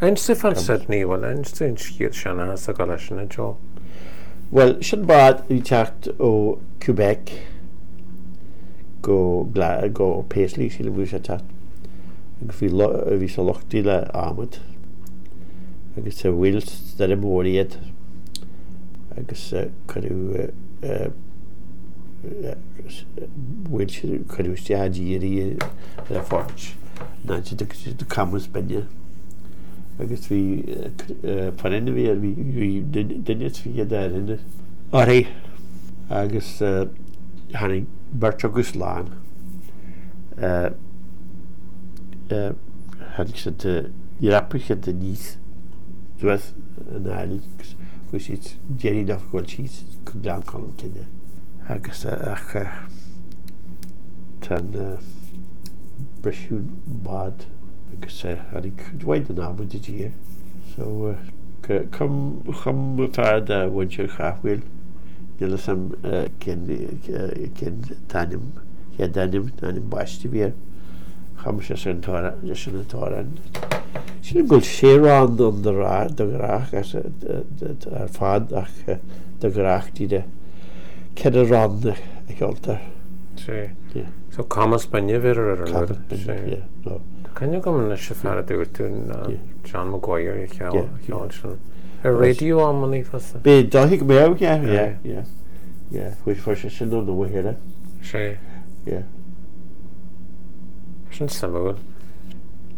Einste fan Sydney, well, einste in schiet Shanna, sa galashna Joe. Well, sin bad I techt ó Quebec go Paisley sí le bhú sé techt. Agus bhí sa lochtaí le amad. Agus sa Wales dar móriad. Agus cadú Wales cadú stiadíí le fort. Náinte do camus benne. Agus bhí fanine bhí duine bhí daine. Áí agus hanig Bert agus Lán hanig sé rappacha de níos dweth an áil gus it Jerry nach goil síos go glan colm tinne. Agus ach tan breisiún bad agus hanig dwaid an ábud de dír. So come far da wuncher chafwil nila sam ken tanim ya danim basti bier come sentora sin gol sheran on the grach as fad ach the grach die de kedder ran ekholter so kama Spanje ver no can you come na chauffeur de tun John Maguire radio on money fast be dahig me yeah which for she no the way here yeah sin samol